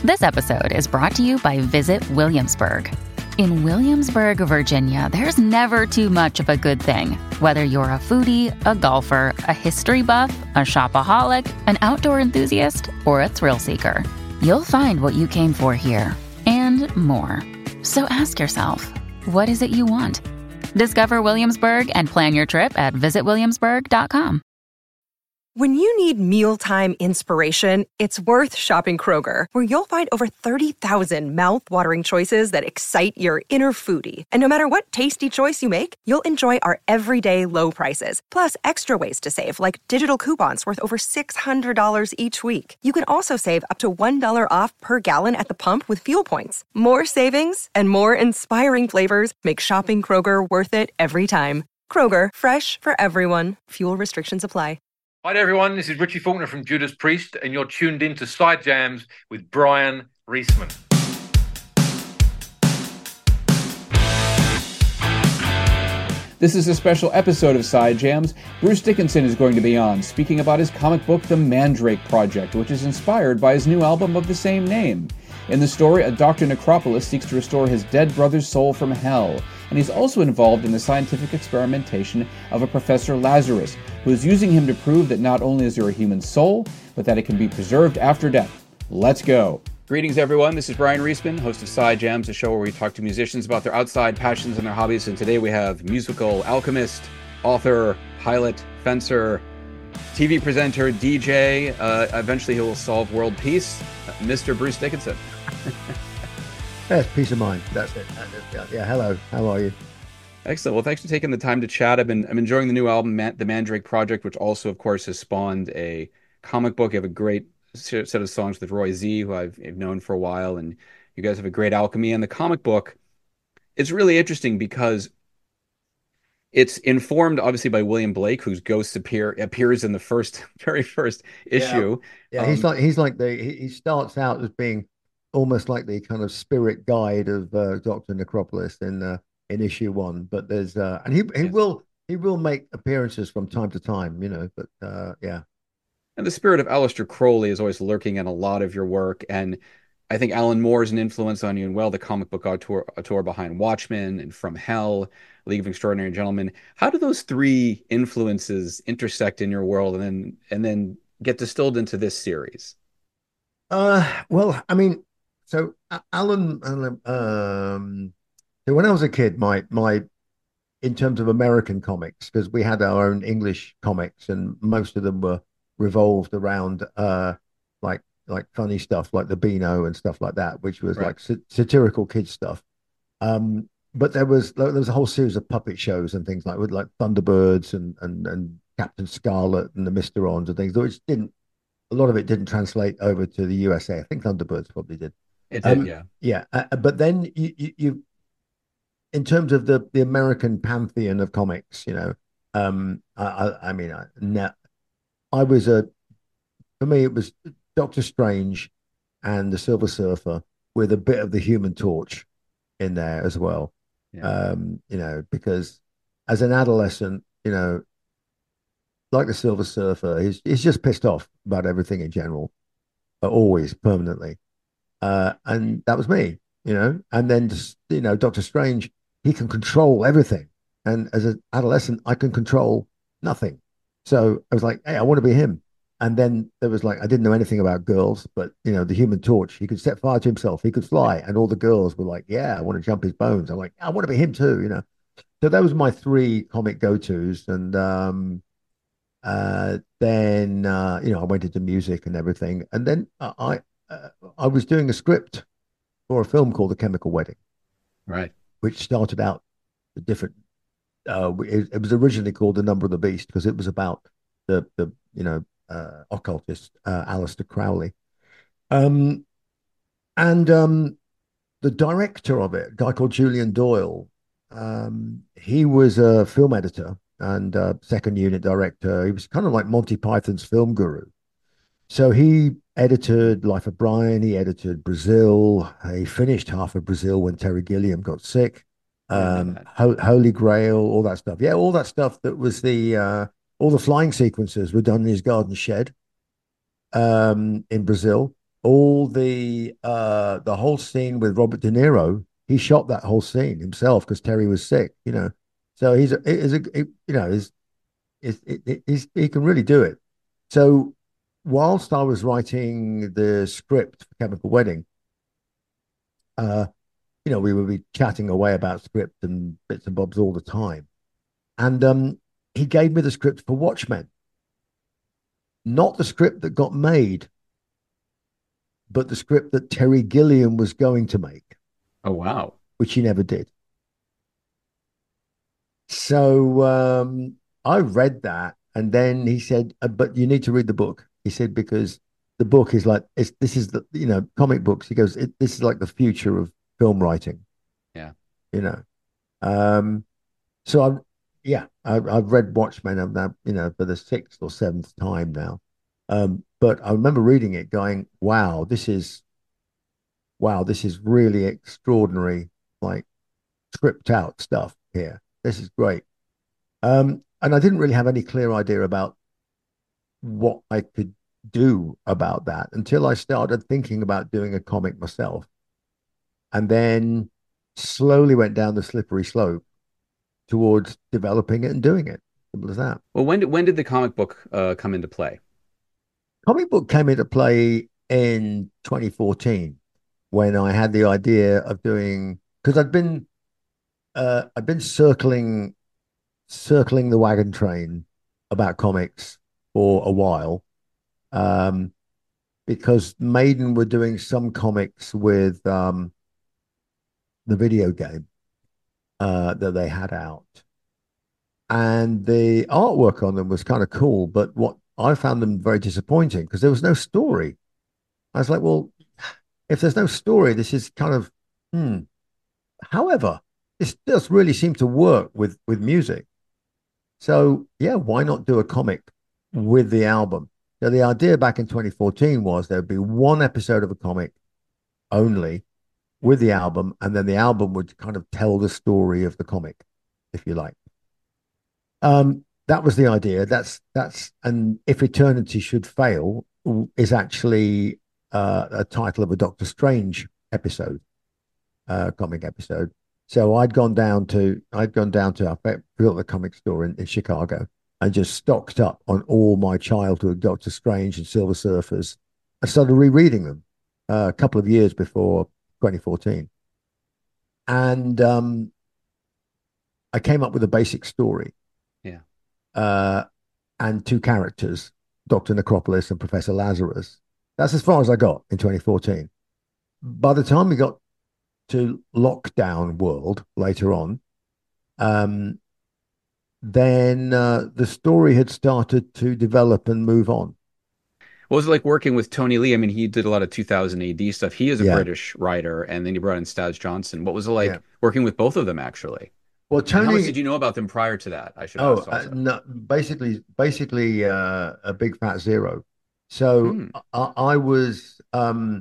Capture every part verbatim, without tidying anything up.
This episode is brought to you by Visit Williamsburg. In Williamsburg, Virginia, there's never too much of a good thing. Whether you're a foodie, a golfer, a history buff, a shopaholic, an outdoor enthusiast, or a thrill seeker, you'll find what you came for here and more. So ask yourself, what is it you want? Discover Williamsburg and plan your trip at visit williamsburg dot com. When you need mealtime inspiration, it's worth shopping Kroger, where you'll find over thirty thousand mouth-watering choices that excite your inner foodie. And no matter what tasty choice you make, you'll enjoy our everyday low prices, plus extra ways to save, like digital coupons worth over six hundred dollars each week. You can also save up to one dollar off per gallon at the pump with fuel points. More savings and more inspiring flavors make shopping Kroger worth it every time. Kroger, fresh for everyone. Fuel restrictions apply. Hi there, everyone. This is Richie Faulkner from Judas Priest, and you're tuned in to Side Jams with Brian Reisman. This is a special episode of Side Jams. Bruce Dickinson is going to be on, speaking about his comic book, The Mandrake Project, which is inspired by his new album of the same name. In the story, a Doctor Necropolis seeks to restore his dead brother's soul from hell, and he's also involved in the scientific experimentation of a Professor Lazarus, who is using him to prove that not only is there a human soul, but that it can be preserved after death. Let's go. Greetings, everyone. This is Brian Reisman, host of Side Jams, a show where we talk to musicians about their outside passions and their hobbies. And today we have musical alchemist, author, pilot, fencer, T V presenter, D J. Uh, eventually he will solve world peace, Mister Bruce Dickinson. Yes, peace of mind. That's it. That's it. Yeah, hello. How are you? Excellent. Well, thanks for taking the time to chat. I've been I'm enjoying the new album, Man- The Mandrake Project, which also, of course, has spawned a comic book. You have a great set of songs with Roy Z, who I've, I've known for a while, and you guys have a great alchemy. And the comic book is really interesting because it's informed, obviously, by William Blake, whose ghost appear appears in the first, very first issue. Yeah, yeah um, he's like he's like the he, he starts out as being almost like the kind of spirit guide of uh, Doctor Necropolis in uh, in issue one. But there's uh, and he he yes. will he will make appearances from time to time, you know. But uh, yeah. And the spirit of Aleister Crowley is always lurking in a lot of your work. And I think Alan Moore is an influence on you, and well, the comic book auteur, auteur behind Watchmen and From Hell, League of Extraordinary Gentlemen. How do those three influences intersect in your world and then and then get distilled into this series? Uh, well, I mean, so uh, Alan, um, so when I was a kid, my my in terms of American comics, because we had our own English comics, and most of them were revolved around uh like like funny stuff like the Beano and stuff like that, which was Right. like sa- satirical kid stuff. Um, but there was there was a whole series of puppet shows and things like with like Thunderbirds and and and Captain Scarlet and the Mysterons and things, which didn't a lot of it didn't translate over to the U S A. I think Thunderbirds probably did. It did, Um, yeah. Yeah, uh, but then you, you you in terms of the the American pantheon of comics, you know, um, I I, I mean, I, ne- I was a, for me, it was Doctor Strange and the Silver Surfer with a bit of the Human Torch in there as well. Yeah. Um, you know, because as an adolescent, you know, like the Silver Surfer, he's he's just pissed off about everything in general, uh, always, permanently. Uh, and that was me, you know. And then, just, you know, Doctor Strange, he can control everything. And as an adolescent, I can control nothing. So I was like, hey, I want to be him. And then there was like, I didn't know anything about girls, but, you know, the Human Torch, he could set fire to himself, he could fly. And all the girls were like, yeah, I want to jump his bones. I'm like, I want to be him too, you know. So that was my three comic go-tos. And um, uh, then, uh, you know, I went into music and everything. And then I, uh, I was doing a script for a film called The Chemical Wedding. Right. Which started out a different, uh, it, it was originally called The Number of the Beast because it was about the, the you know, uh, occultist, uh, Aleister Crowley. Um, and um, the director of it, a guy called Julian Doyle, um, he was a film editor and uh, second unit director. He was kind of like Monty Python's film guru. So he edited Life of Brian. He edited Brazil. He finished half of Brazil when Terry Gilliam got sick. Um, Ho- Holy Grail, all that stuff. Yeah, all that stuff that was the uh, all the flying sequences were done in his garden shed um, in Brazil. all the uh the whole scene with Robert De Niro. He shot that whole scene himself because Terry was sick, you know. So he's a, is a, you know, is is he's, he can really do it. So whilst I was writing the script for Chemical Wedding, uh, you know, we would be chatting away about script and bits and bobs all the time. And um, he gave me the script for Watchmen, not the script that got made, but the script that Terry Gilliam was going to make. Oh, wow. Which he never did. So um, I read that, and then he said, uh, "But you need to read the book." He said because the book is like it's this is the you know comic books. He goes, it, "This is like the future of film writing." Yeah, you know. Um, so I've yeah, I've, I've read Watchmen. I'm now you know for the sixth or seventh time now. Um, but I remember reading it, going, "Wow, this is wow, this is really extraordinary." Like tripped out stuff here. This is great. Um, and I didn't really have any clear idea about what I could do about that until I started thinking about doing a comic myself. And then slowly went down the slippery slope towards developing it and doing it. Simple as that. Well, when did when did the comic book uh, come into play? Comic book came into play in twenty fourteen when I had the idea of doing because I'd been uh, I'd been circling circling the wagon train about comics for a while, um, because Maiden were doing some comics with um, the video game uh, that they had out, and the artwork on them was kind of cool. But what I found them very disappointing because there was no story. I was like, well, if there's no story, this is kind of hmm. However, this does really seem to work with with music. So yeah, why not do a comic with the album? So the idea back in twenty fourteen was there'd be one episode of a comic only with the album, and then the album would kind of tell the story of the comic, if you like. Um, that was the idea. That's that's and if Eternity Should Fail is actually uh, a title of a Doctor Strange episode, uh, comic episode. So I'd gone down to I'd gone down to I built a comic store in, in Chicago and just stocked up on all my childhood Doctor Strange and Silver Surfers. I started rereading them uh, a couple of years before twenty fourteen, and um, I came up with a basic story. Yeah, uh, and two characters, Doctor Necropolis and Professor Lazarus. That's as far as I got in twenty fourteen. By the time we got to Lockdown World later on, um, then uh, the story had started to develop and move on. what was it like working with Tony Lee? I mean, he did a lot of two thousand A D stuff. He is a Yeah. British writer, and then he brought in Stas Johnson. What was it like Yeah. working with both of them, actually? Well, And how much Tony. did you know about them prior to that? I should Oh, ask uh, also. no, basically, basically uh, a big fat zero. So Hmm. I, I was, um,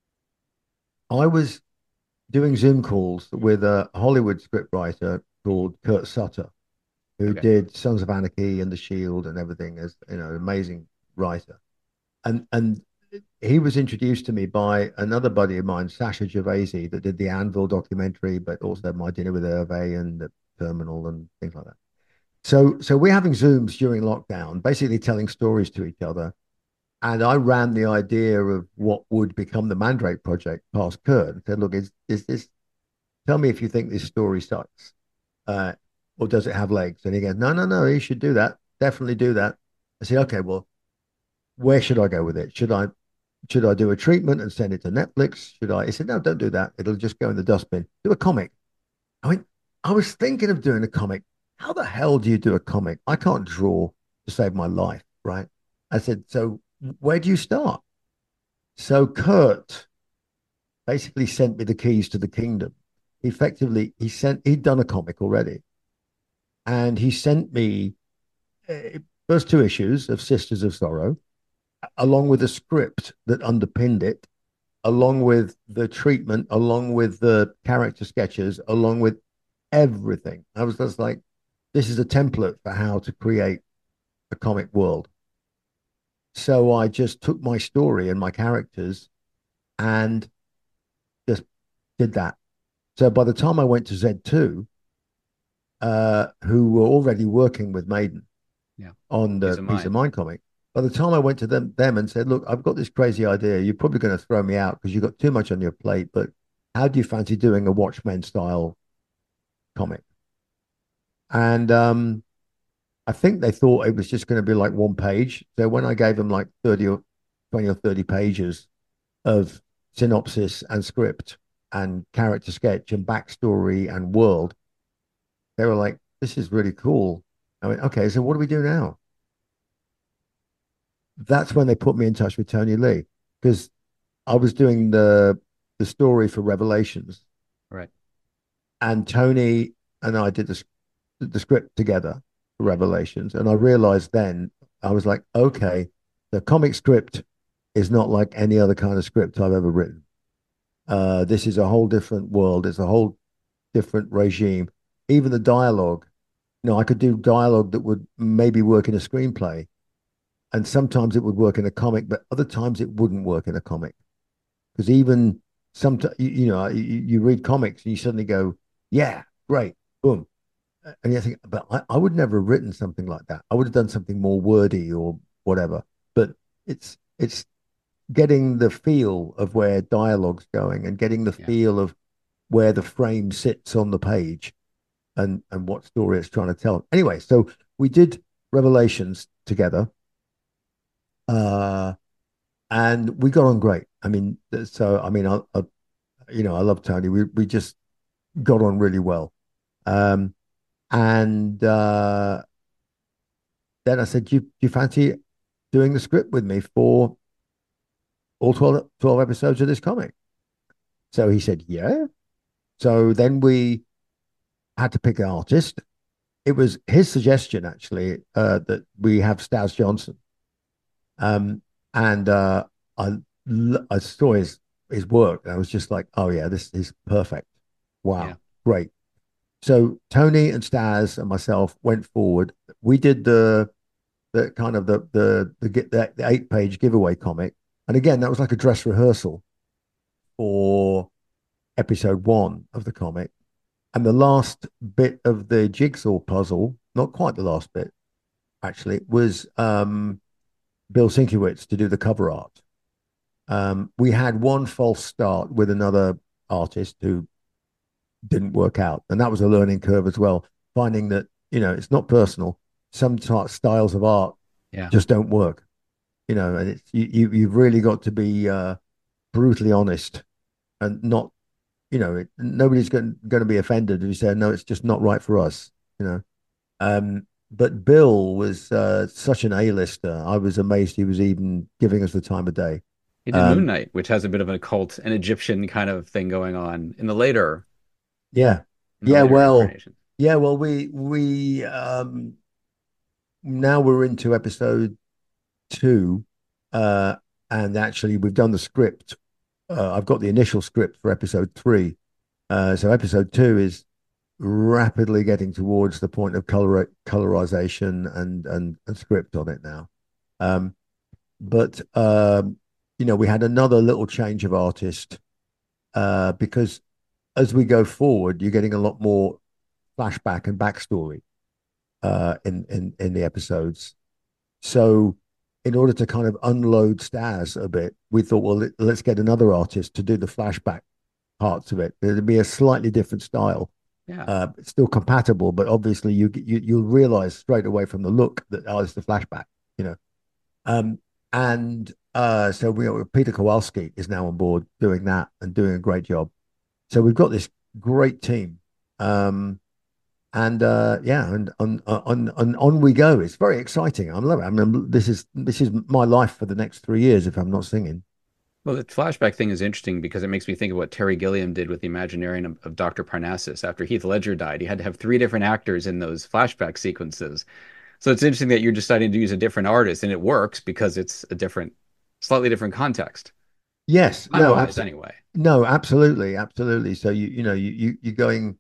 I was doing Zoom calls with a Hollywood scriptwriter called Kurt Sutter, who Okay. did Sons of Anarchy and The Shield and everything as you know, amazing writer. And and he was introduced to me by another buddy of mine, Sasha Gervasi, that did the Anvil documentary, but also My Dinner with Hervé and The Terminal and things like that. So so we're having Zooms during lockdown, basically telling stories to each other. And I ran the idea of what would become the Mandrake Project past Kurt and said, look, is, is this, tell me if you think this story sucks, uh, or does it have legs? And he goes, no, no, no, you should do that. Definitely do that. I said, okay, well, where should I go with it? Should I, should I do a treatment and send it to Netflix? Should I? He said, no, don't do that. It'll just go in the dustbin. Do a comic. I mean, I was thinking of doing a comic. How the hell do you do a comic? I can't draw to save my life, right? I said, so where do you start? So Kurt basically sent me the keys to the kingdom. Effectively, he sent, he'd done a comic already. And he sent me uh, first two issues of Sisters of Sorrow, along with a script that underpinned it, along with the treatment, along with the character sketches, along with everything. I was just like, this is a template for how to create a comic world. So I just took my story and my characters and just did that. So by the time I went to Z two, uh, who were already working with Maiden Yeah. on Piece the of Piece of Mind. Mind comic, by the time I went to them, them and said, "Look, I've got this crazy idea. You're probably going to throw me out because you've got too much on your plate. But how do you fancy doing a Watchmen style comic?" And um, I think they thought it was just going to be like one page. So when I gave them like thirty or twenty or thirty pages of synopsis and script and character sketch and backstory and world, they were like, "This is really cool." I went, "Okay, so what do we do now?" That's when they put me in touch with Tony Lee because I was doing the the story for Revelations, Right. and Tony and I did the the script together for Revelations, and I realized then I was like, okay, the comic script is not like any other kind of script I've ever written. Uh, this is a whole different world. It's a whole different regime. Even the dialogue, you know, I could do dialogue that would maybe work in a screenplay, and sometimes it would work in a comic, but other times it wouldn't work in a comic because even sometimes you, you know you, you read comics and you suddenly go, yeah, great, boom, and you think, but I, I would never have written something like that. I would have done something more wordy or whatever. But it's it's getting the feel of where dialogue's going and getting the Yeah. feel of where the frame sits on the page and and what story it's trying to tell. Anyway, so we did Revelations together, uh, and we got on great. I mean, so I mean, I, I you know, I love Tony. We we just got on really well. Um, and uh, then I said, do you, do you fancy doing the script with me for all twelve, twelve episodes of this comic? So he said, yeah. So then we had to pick an artist. It was his suggestion, actually, uh, that we have Staz Johnson. Um, and uh, I, I saw his, his work and I was just like, oh, yeah, this is perfect. Yeah. Wow, great. So Tony and Staz and myself went forward. We did the the kind of the the the, the, the eight page giveaway comic, and again that was like a dress rehearsal for episode one of the comic, and the last bit of the jigsaw puzzle, not quite the last bit actually, was um, Bill Sinkiewicz to do the cover art. Um, we had one false start with another artist who didn't work out, and that was a learning curve as well. Finding that you know it's not personal. Some t- styles of art Yeah. just don't work, you know, and it's you, you you've really got to be uh, brutally honest and not, you know, it, nobody's going going to be offended if you say no, it's just not right for us, you know. Um, but Bill was uh, such an A-lister. I was amazed he was even giving us the time of day. He did Moon Um, Knight, which has a bit of an occult and Egyptian kind of thing going on in the later yeah, in the yeah. later Well, incarnations. yeah. Well, we we um, now we're into episode two, uh, and actually we've done the script. Uh, I've got the initial script for episode three. Uh, so episode two is rapidly getting towards the point of color colorization and and, and script on it now. Um, but um, you know, we had another little change of artist uh, because as we go forward, you're getting a lot more flashback and backstory uh, in in in the episodes. So, in order to kind of unload Staz a bit, we thought, well, let's get another artist to do the flashback parts of it. It'd be a slightly different style. Yeah. Uh, it's still compatible, but obviously you you you'll realize straight away from the look that oh, it's the flashback, you know. Um, and uh, so we Peter Kowalski is now on board doing that and doing a great job. So we've got this great team. Um, and uh, yeah, and on, on on on we go. It's very exciting. I love it. I mean, this is this is my life for the next three years if I'm not singing. Well, the flashback thing is interesting because it makes me think of what Terry Gilliam did with the Imaginarium of, of Doctor Parnassus. After Heath Ledger died, he had to have three different actors in those flashback sequences. So it's interesting that you're deciding to use a different artist, and it works because it's a different, slightly different context. Yes, no, Time-wise, absolutely, anyway. no, absolutely, absolutely. So you you know you you you're going,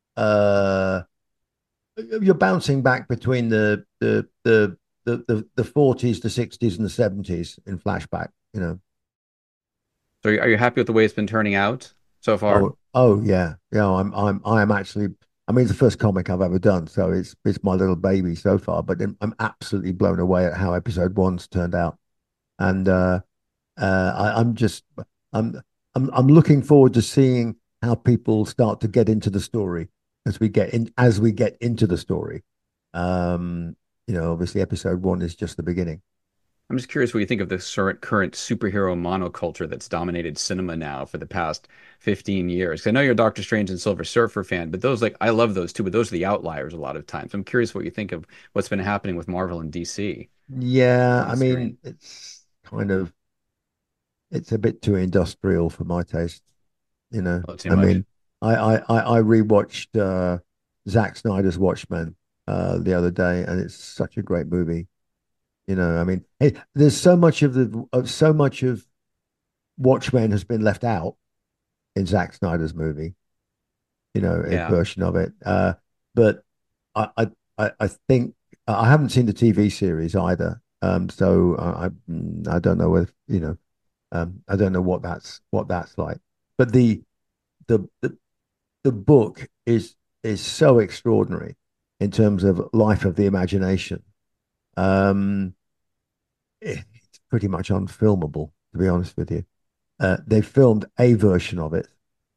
uh, you're bouncing back between the the the the the, the forties, the sixties, and the seventies in flashback. You know. So are you happy with the way it's been turning out so far? Oh, oh yeah, yeah. I'm, I'm, I am actually. I mean, it's the first comic I've ever done, so it's it's my little baby so far. But I'm absolutely blown away at how episode one's turned out, and uh, uh, I, I'm just, I'm, I'm, I'm looking forward to seeing how people start to get into the story as we get in, as we get into the story. Um, you know, obviously, episode one is just the beginning. I'm just curious what you think of the current superhero monoculture that's dominated cinema now for the past fifteen years. I know you're a Doctor Strange and Silver Surfer fan, but those, like, I love those too, but those are the outliers a lot of times. I'm curious what you think of what's been happening with Marvel and D C. Yeah, I mean, it's kind of, it's a bit too industrial for my taste. You know, Oh, too I much. mean, I, I, I I rewatched uh, Zack Snyder's Watchmen uh, the other day, and it's such a great movie. You know, I mean, hey, there's so much of the of so much of Watchmen has been left out in Zack Snyder's movie. You know, a Yeah. version of it. Uh, but I, I I I think I haven't seen the T V series either. Um, so I I, I don't know if you know. Um, I don't know what that's what that's like. But the the the, the book is is so extraordinary in terms of life of the imagination. Um, it, it's pretty much unfilmable, to be honest with you. Uh, they filmed a version of it,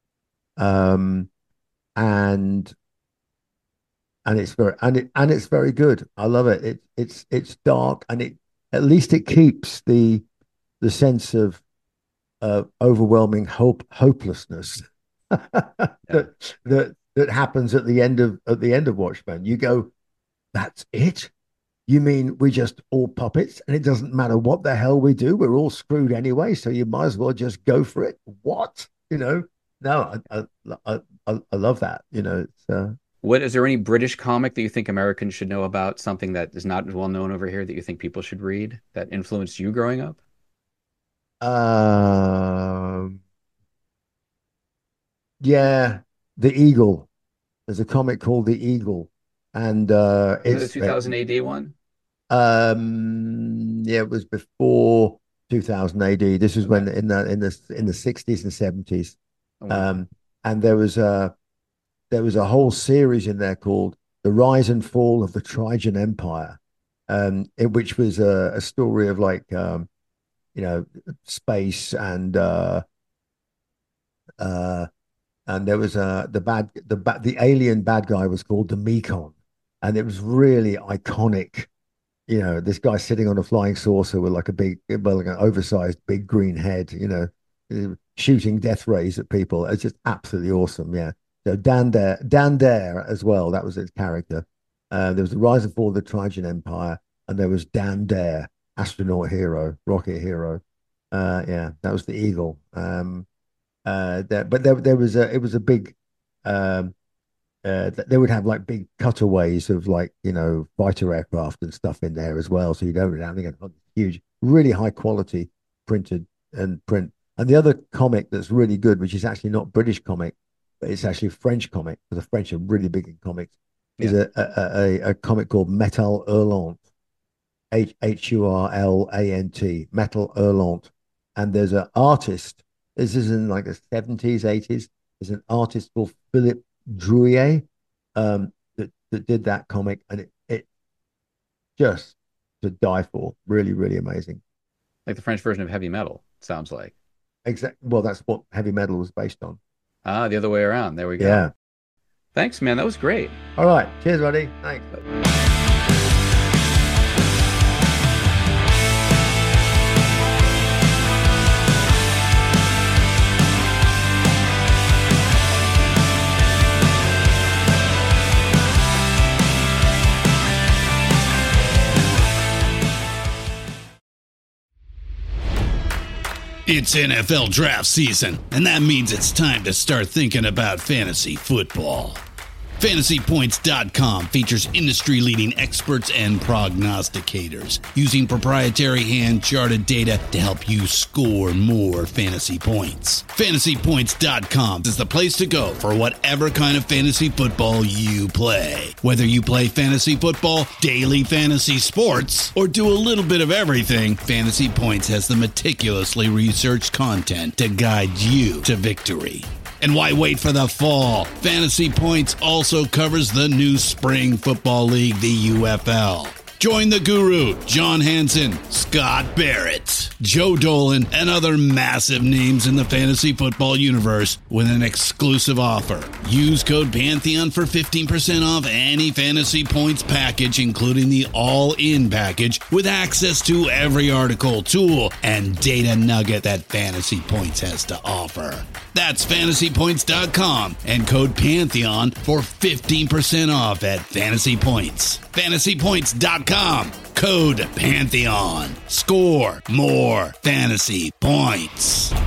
um, and and it's very and it and it's very good. I love it. It it's it's dark, and it at least it keeps the the sense of uh, overwhelming hope hopelessness that that that happens at the end of at the end of Watchmen. You go, that's it. You mean we just all puppets, and it doesn't matter what the hell we do, we're all screwed anyway. So you might as well just go for it. What you know? No, I I I, I love that. You know, it's. Uh, What is there any British comic that you think Americans should know about? Something that is not as well known over here that you think people should read that influenced you growing up? Um, yeah, The Eagle. There's a comic called The Eagle, and uh, Was it the it's two thousand A D one? um, yeah, it was before two thousand A D. This was Okay. when in the in the in the sixties and seventies. Oh, wow. Um, and there was a there was a whole series in there called The Rise and Fall of the Trajan Empire, um, in which was a, a story of like um, you know, space and uh, uh, and there was a the bad the bad the alien bad guy was called the Mekon, and it was really iconic. You know, this guy sitting on a flying saucer with like a big, well, like an oversized big green head. You know, shooting death rays at people. It's just absolutely awesome. Yeah. So Dan Dare, Dan Dare as well. That was his character. Uh, there was the Rise and Fall of the Trajan Empire, and there was Dan Dare, astronaut hero, rocket hero. Uh, yeah, that was the Eagle. Um, uh, there, but there, there was a, it was a big, um, uh, they would have like big cutaways of like, you know, fighter aircraft and stuff in there as well. So you don't have a huge, really high quality printed and print. And the other comic that's really good, which is actually not British comic, but it's actually French comic, because the French are really big in comics, is Yeah. a, a, a, a comic called Metal Hurlant. H H U R L A N T, Metal Hurlant. And there's an artist, this is in like the seventies, eighties, there's an artist called Philippe Drouillet um, that, that did that comic, and it, it just to die for. Really, really amazing. Like the French version of heavy metal, sounds like. Exactly. Well, that's what heavy metal was based on. Ah, the other way around. There we go. Yeah. Thanks, man. That was great. All right. Cheers, buddy. Thanks. It's N F L draft season, and that means it's time to start thinking about fantasy football. Fantasy Points dot com features industry-leading experts and prognosticators using proprietary hand-charted data to help you score more fantasy points. Fantasy Points dot com is the place to go for whatever kind of fantasy football you play. Whether you play fantasy football, daily fantasy sports, or do a little bit of everything, Fantasy Points has the meticulously researched content to guide you to victory. And why wait for the fall? Fantasy Points also covers the new spring football league, the U F L. Join the guru, John Hansen, Scott Barrett, Joe Dolan, and other massive names in the fantasy football universe with an exclusive offer. Use code Pantheon for fifteen percent off any Fantasy Points package, including the all-in package, with access to every article, tool, and data nugget that Fantasy Points has to offer. That's Fantasy Points dot com and code Pantheon for fifteen percent off at Fantasy Points. Fantasy Points dot com, code Pantheon. Score more fantasy points.